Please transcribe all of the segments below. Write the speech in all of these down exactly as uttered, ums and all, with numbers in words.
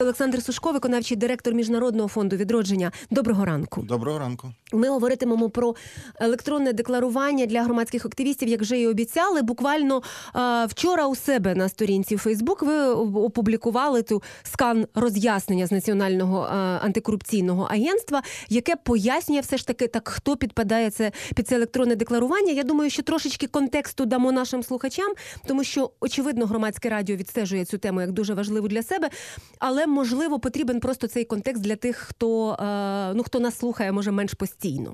Олександр Сушко, виконавчий директор Міжнародного фонду відродження. Доброго ранку. Доброго ранку. Ми говоритимемо про електронне декларування для громадських активістів, як вже і обіцяли. Буквально а, вчора у себе на сторінці в Фейсбук ви опублікували ту скан роз'яснення з Національного а, антикорупційного агентства, яке пояснює все ж таки, так, хто підпадає це, під це електронне декларування. Я думаю, що трошечки контексту дамо нашим слухачам, тому що, очевидно, громадське радіо відстежує цю тему як дуже важливу для себе, але, можливо, потрібен просто цей контекст для тих, хто, а, ну, хто нас слухає, може, менш постійно.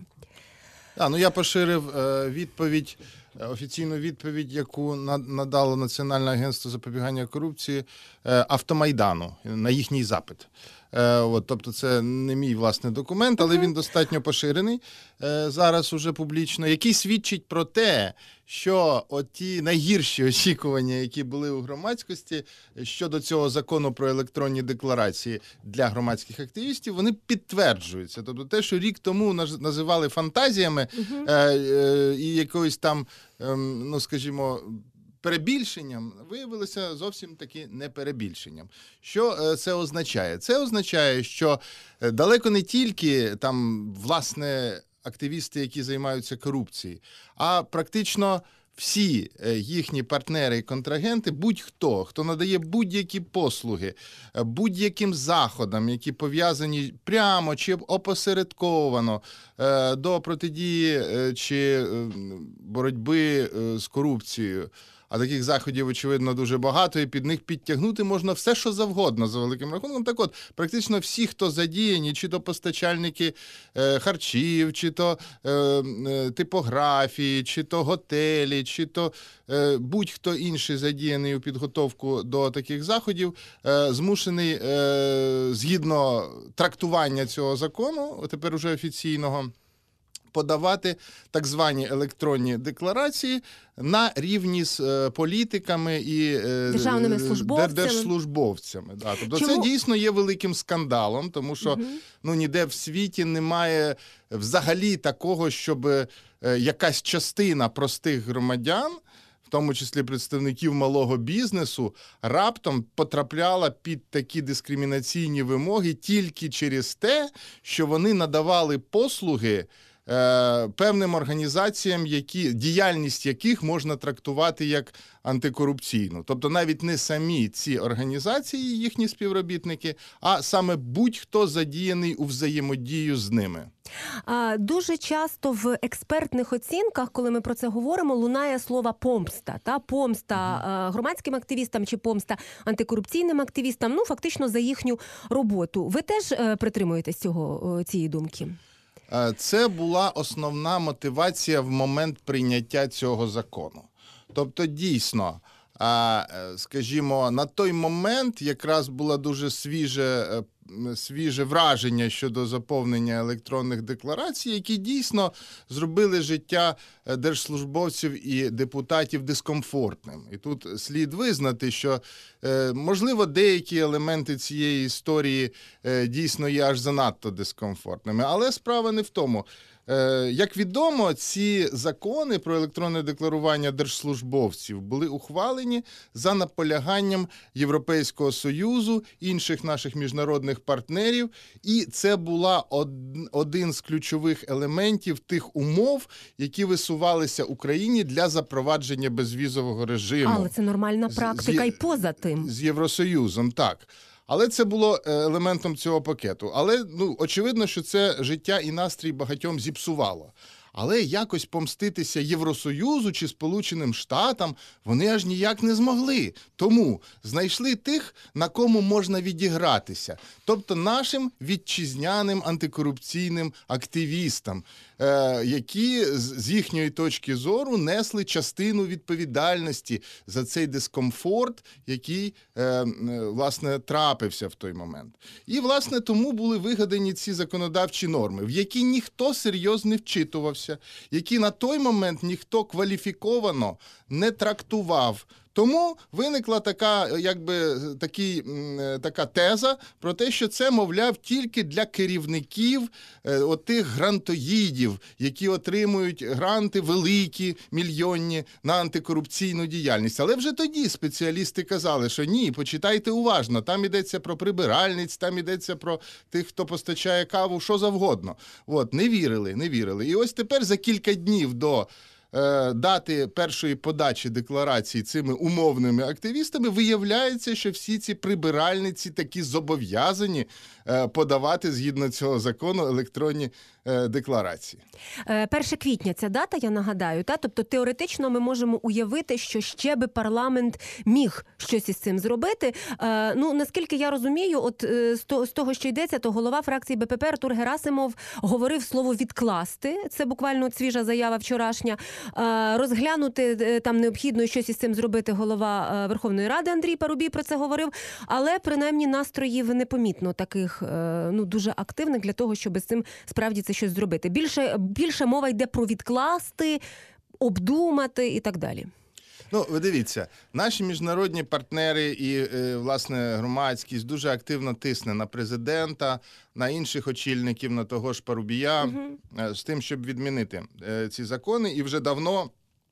А, ну я поширив е, відповідь, офіційну відповідь, яку надало Національне агентство запобігання корупції е, Автомайдану на їхній запит. Е, от, тобто це не мій власний документ, але він достатньо поширений е, зараз уже публічно, який свідчить про те, що оті найгірші очікування, які були у громадськості щодо цього закону про електронні декларації для громадських активістів, вони підтверджуються. Тобто те, що рік тому називали фантазіями uh-huh. е, е, і якоюсь там, е, ну скажімо, перебільшенням, виявилося зовсім таки не перебільшенням. Що це означає? Це означає, що далеко не тільки там, власне, активісти, які займаються корупцією, а практично всі їхні партнери і контрагенти, будь-хто, хто надає будь-які послуги, будь-яким заходам, які пов'язані прямо чи опосередковано до протидії чи боротьби з корупцією, а таких заходів, очевидно, дуже багато, і під них підтягнути можна все, що завгодно, за великим рахунком. Так от, практично всі, хто задіяні, чи то постачальники е, харчів, чи то е, е, типографії, чи то готелі, чи то е, будь-хто інший задіяний у підготовку до таких заходів, е, змушений, е, згідно трактування цього закону, тепер уже офіційного, подавати так звані електронні декларації на рівні з політиками і державними службовцями. держслужбовцями. Да. Тобто Чому? Це дійсно є великим скандалом, тому що угу. ну, ніде в світі немає взагалі такого, щоб якась частина простих громадян, в тому числі представників малого бізнесу, раптом потрапляла під такі дискримінаційні вимоги тільки через те, що вони надавали послуги певним організаціям, які, діяльність яких можна трактувати як антикорупційну. Тобто навіть не самі ці організації, їхні співробітники, а саме будь-хто задіяний у взаємодію з ними. Дуже часто в експертних оцінках, коли ми про це говоримо, лунає слово «помста». Та? Помста громадським активістам чи помста антикорупційним активістам, ну, фактично за їхню роботу. Ви теж притримуєтесь цього, цієї думки? Це була основна мотивація в момент прийняття цього закону. Тобто, дійсно, скажімо, на той момент якраз було дуже свіже, свіже враження щодо заповнення електронних декларацій, які дійсно зробили життя держслужбовців і депутатів дискомфортним. І тут слід визнати, що, можливо, деякі елементи цієї історії дійсно є аж занадто дискомфортними, але справа не в тому. Як відомо, ці закони про електронне декларування держслужбовців були ухвалені за наполяганням Європейського Союзу, інших наших міжнародних партнерів, і це була один з ключових елементів тих умов, які висувалися Україні для запровадження безвізового режиму. Але це нормальна практика з, і поза тим. З Євросоюзом, так. Але це було елементом цього пакету. Але, ну, очевидно, що це життя і настрій багатьом зіпсувало. Але якось помститися Євросоюзу чи Сполученим Штатам вони аж ніяк не змогли. Тому знайшли тих, на кому можна відігратися. Тобто нашим вітчизняним антикорупційним активістам, які з їхньої точки зору несли частину відповідальності за цей дискомфорт, який, власне, трапився в той момент. І, власне, тому були вигадані ці законодавчі норми, в які ніхто серйозно не вчитувався, які на той момент ніхто кваліфіковано не трактував Тому виникла така, якби, такий, така теза про те, що це, мовляв, тільки для керівників е, отих грантоїдів, які отримують гранти великі, мільйонні на антикорупційну діяльність. Але вже тоді спеціалісти казали, що ні, почитайте уважно, там йдеться про прибиральниць, там йдеться про тих, хто постачає каву, що завгодно. От, не вірили, не вірили. І ось тепер за кілька днів до дати першої подачі декларації цими умовними активістами, виявляється, що всі ці прибиральниці такі зобов'язані подавати згідно цього закону електронні декларації. перше квітня ця дата, я нагадаю, та? Тобто теоретично ми можемо уявити, що ще би парламент міг щось із цим зробити. Ну, наскільки я розумію, от з того, що йдеться, то голова фракції БПП Артур Герасимов говорив слово «відкласти». Це буквально от свіжа заява вчорашня. Розглянути там необхідно і щось із цим зробити голова Верховної Ради Андрій Парубій про це говорив, але принаймні настроїв непомітно таких, ну, дуже активних для того, щоб з цим справді це щось зробити. Більше, більше мова йде про відкласти, обдумати і так далі. Ну, ви дивіться, наші міжнародні партнери і, власне, громадськість дуже активно тисне на президента, на інших очільників, на того ж Парубія, угу. з тим, щоб відмінити ці закони. І вже давно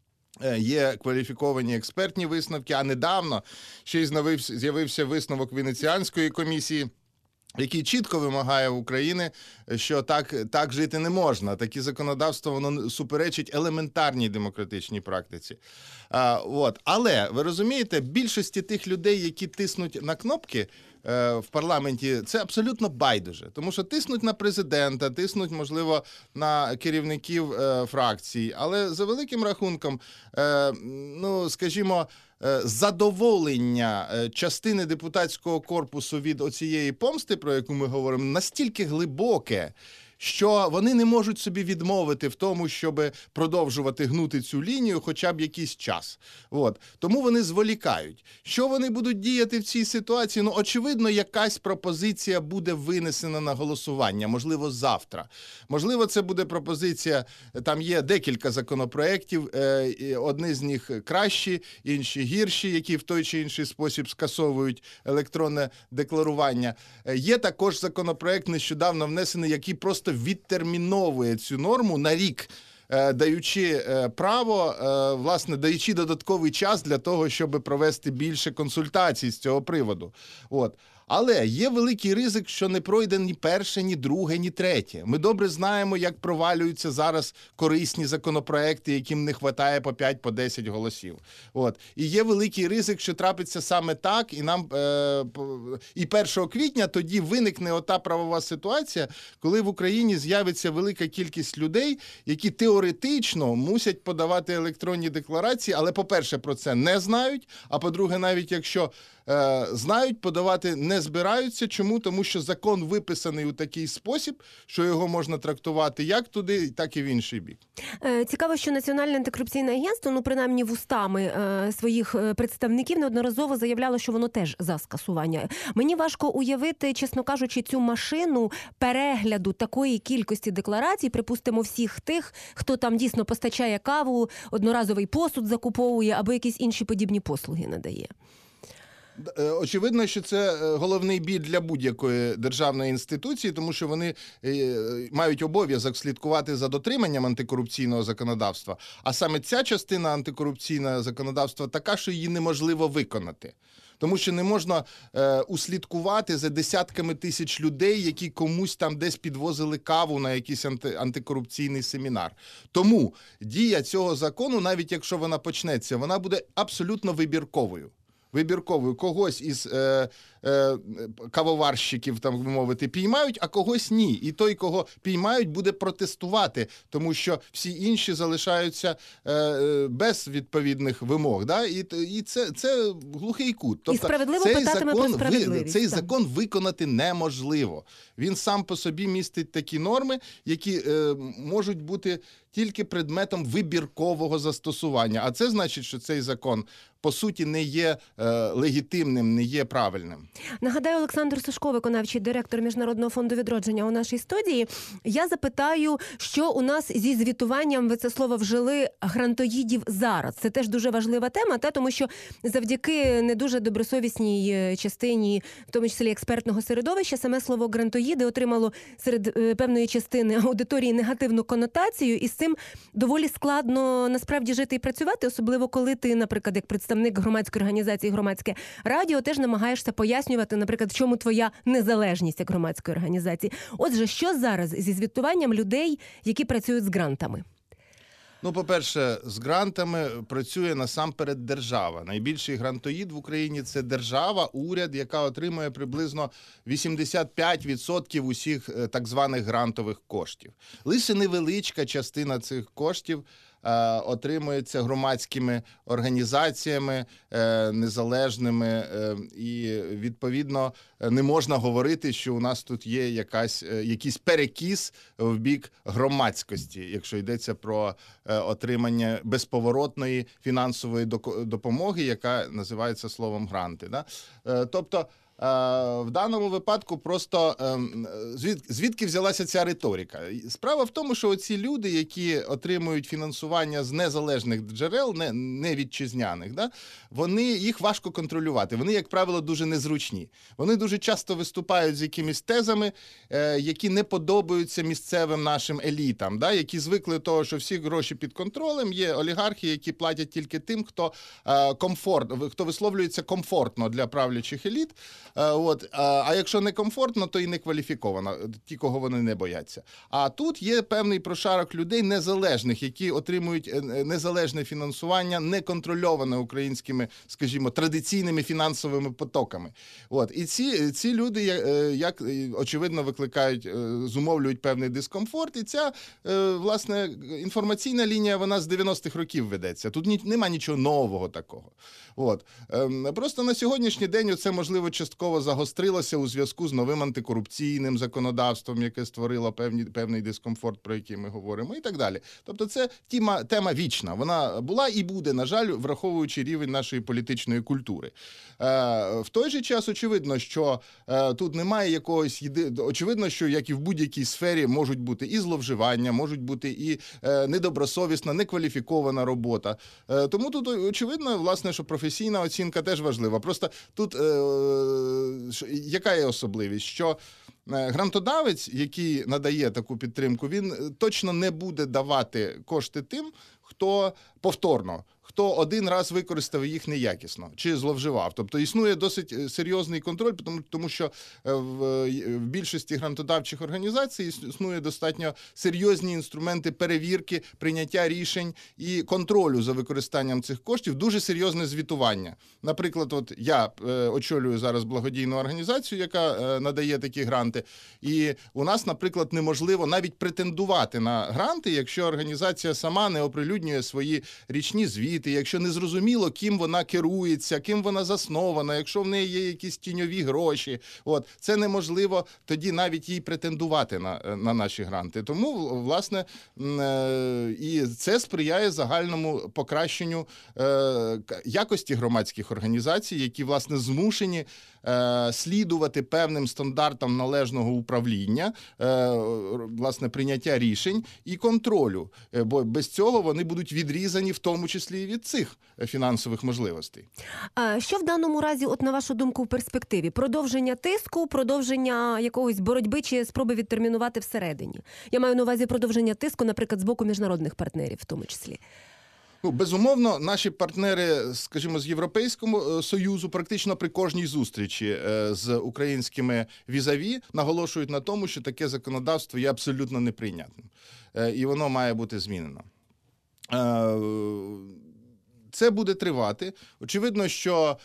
є кваліфіковані експертні висновки, а недавно ще й з'явився висновок Венеціанської комісії, який чітко вимагає в Україні, що так, так жити не можна. Такі законодавство, воно суперечить елементарній демократичній практиці. А, от. Але, ви розумієте, більшості тих людей, які тиснуть на кнопки е, в парламенті, це абсолютно байдуже. Тому що тиснуть на президента, тиснуть, можливо, на керівників е, фракцій. Але за великим рахунком, е, ну, скажімо, задоволення частини депутатського корпусу від оцієї помсти, про яку ми говоримо, настільки глибоке, що вони не можуть собі відмовити в тому, щоб продовжувати гнути цю лінію хоча б якийсь час. От. Тому вони зволікають. Що вони будуть діяти в цій ситуації? Ну, очевидно, якась пропозиція буде винесена на голосування, можливо, завтра. Можливо, це буде пропозиція, там є декілька законопроєктів, одні з них кращі, інші гірші, які в той чи інший спосіб скасовують електронне декларування. Є також законопроєкт, нещодавно внесений, який просто відтерміновує цю норму на рік, даючи право, власне, даючи додатковий час для того, щоб провести більше консультацій з цього приводу. От. Але є великий ризик, що не пройде ні перше, ні друге, ні третє. Ми добре знаємо, як провалюються зараз корисні законопроекти, яким не вистачає по п'ять, по десять голосів. От. І є великий ризик, що трапиться саме так, і нам е, і першого квітня тоді виникне ота правова ситуація, коли в Україні з'явиться велика кількість людей, які теоретично мусять подавати електронні декларації, але, по-перше, про це не знають, а по-друге, навіть якщо е, знають, подавати не збираються. Чому? Тому що закон виписаний у такий спосіб, що його можна трактувати як туди, так і в інший бік. Цікаво, що Національне антикорупційне агентство, ну, принаймні вустами своїх представників, неодноразово заявляло, що воно теж за скасування. Мені важко уявити, чесно кажучи, цю машину перегляду такої кількості декларацій, припустимо, всіх тих, хто там дійсно постачає каву, одноразовий посуд закуповує або якісь інші подібні послуги надає. Очевидно, що це головний біль для будь-якої державної інституції, тому що вони мають обов'язок слідкувати за дотриманням антикорупційного законодавства. А саме ця частина антикорупційного законодавства така, що її неможливо виконати. Тому що не можна е, услідкувати за десятками тисяч людей, які комусь там десь підвозили каву на якийсь анти, антикорупційний семінар. Тому дія цього закону, навіть якщо вона почнеться, вона буде абсолютно вибірковою. Вибірковою. Когось із е, е, кавоварщиків, там, би мовити, піймають, а когось ні. І той, кого піймають, буде протестувати, тому що всі інші залишаються е, без відповідних вимог. Да? І, і це, це глухий кут. Тобто, і справедливо питатиме про справедливість. Цей так. закон виконати неможливо. Він сам по собі містить такі норми, які е, можуть бути тільки предметом вибіркового застосування. А це значить, що цей закон по суті не є е, легітимним, не є правильним. Нагадаю, Олександр Сушко, виконавчий директор Міжнародного фонду відродження у нашій студії. Я запитаю, що у нас зі звітуванням, ви це слово вжили, грантоїдів зараз. Це теж дуже важлива тема, та тому що завдяки не дуже добросовісній частині, в тому числі експертного середовища, саме слово грантоїди отримало серед е, певної частини аудиторії негативну конотацію, і з цим доволі складно насправді жити і працювати, особливо коли ти, наприклад, як представник громадської організації «Громадське радіо», теж намагаєшся пояснювати, наприклад, в чому твоя незалежність як громадської організації. Отже, що зараз зі звітуванням людей, які працюють з грантами? Ну, по-перше, з грантами працює насамперед держава. Найбільший грантоїд в Україні – це держава, уряд, яка отримує приблизно вісімдесят п'ять відсотків усіх так званих грантових коштів. Лише невеличка частина цих коштів е, отримується громадськими організаціями, е, незалежними, е, і, відповідно, не можна говорити, що у нас тут є якась, е, якийсь перекіс в бік громадськості, якщо йдеться про е, отримання безповоротної фінансової допомоги, яка називається словом гранти. Да? Е, тобто, в даному випадку просто звід, звідки взялася ця риторика? Справа в тому, що оці люди, які отримують фінансування з незалежних джерел, не, не вітчизняних, да, вони, їх важко контролювати. Вони, як правило, дуже незручні. Вони дуже часто виступають з якимись тезами, які не подобаються місцевим нашим елітам, да, які звикли до того, що всі гроші під контролем, є олігархи, які платять тільки тим, хто, комфорт, хто висловлюється комфортно для правлячих еліт. От, а якщо не комфортно, то і не кваліфіковано, ті, кого вони не бояться. А тут є певний прошарок людей незалежних, які отримують незалежне фінансування, неконтрольоване українськими, скажімо, традиційними фінансовими потоками. От, і ці, ці люди, як очевидно, викликають, зумовлюють певний дискомфорт, і ця, власне, інформаційна лінія, вона з дев'яностих років ведеться. Тут ні, нема нічого нового такого. От. Просто на сьогоднішній день це, можливо, частково загострилося у зв'язку з новим антикорупційним законодавством, яке створило певні, певний дискомфорт, про який ми говоримо, і так далі. Тобто це тема, тема вічна. Вона була і буде, на жаль, враховуючи рівень нашої політичної культури. Е, в той же час очевидно, що е, тут немає якогось єди... Очевидно, що, як і в будь-якій сфері, можуть бути і зловживання, можуть бути і е, недобросовісна, некваліфікована робота. Е, тому тут очевидно, власне, що професійна оцінка теж важлива. Просто тут е, яка є особливість? Що грантодавець, який надає таку підтримку, він точно не буде давати кошти тим, хто повторно, хто один раз використав їх неякісно чи зловживав. Тобто існує досить серйозний контроль, тому, тому що в, в більшості грантодавчих організацій існує достатньо серйозні інструменти перевірки, прийняття рішень і контролю за використанням цих коштів, дуже серйозне звітування. Наприклад, от я е, очолюю зараз благодійну організацію, яка е, надає такі гранти, і у нас, наприклад, неможливо навіть претендувати на гранти, якщо організація сама не оприлюднює свої річні звіти, якщо не зрозуміло, ким вона керується, ким вона заснована, якщо в неї є якісь тіньові гроші. От, це неможливо тоді навіть їй претендувати на, на наші гранти. Тому, власне, і це сприяє загальному покращенню якості громадських організацій, які, власне, змушені слідувати певним стандартам належного управління, власне, прийняття рішень і контролю. Бо без цього вони будуть відрізані, в тому числі і від цих фінансових можливостей. А що в даному разі, от на вашу думку, в перспективі? Продовження тиску, продовження якогось боротьби чи спроби відтермінувати всередині? Я маю на увазі продовження тиску, наприклад, з боку міжнародних партнерів в тому числі. Ну, безумовно, наші партнери, скажімо, з Європейського Союзу практично при кожній зустрічі з українськими візаві наголошують на тому, що таке законодавство є абсолютно неприйнятним. І воно має бути змінено. Це буде тривати. Очевидно, що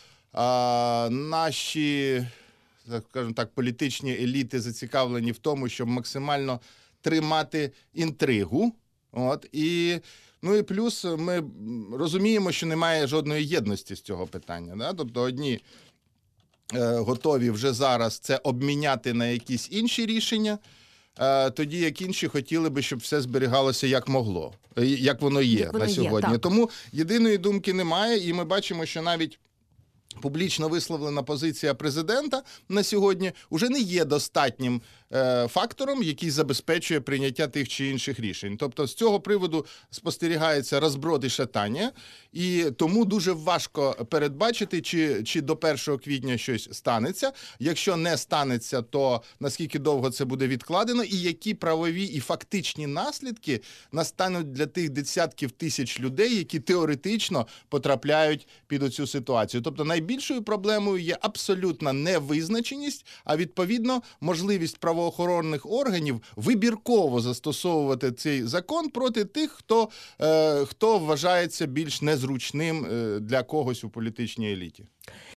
наші, скажімо так, політичні еліти зацікавлені в тому, щоб максимально тримати інтригу. От, і Ну і плюс ми розуміємо, що немає жодної єдності з цього питання. Да? Тобто одні е, готові вже зараз це обміняти на якісь інші рішення, е, тоді як інші хотіли би, щоб все зберігалося як могло, е, як воно є Як воно на є, сьогодні. так. Тому єдиної думки немає, і ми бачимо, що навіть публічно висловлена позиція президента на сьогодні уже не є достатнім е, фактором, який забезпечує прийняття тих чи інших рішень. Тобто з цього приводу спостерігається розброд і шатання, і тому дуже важко передбачити, чи, чи до першого квітня щось станеться. Якщо не станеться, то наскільки довго це буде відкладено, і які правові і фактичні наслідки настануть для тих десятків тисяч людей, які теоретично потрапляють під оцю ситуацію. Тобто найбільшою проблемою є абсолютна невизначеність, а відповідно можливість правоохоронних органів вибірково застосовувати цей закон проти тих, хто, е, хто вважається більш незручним е, для когось у політичній еліті.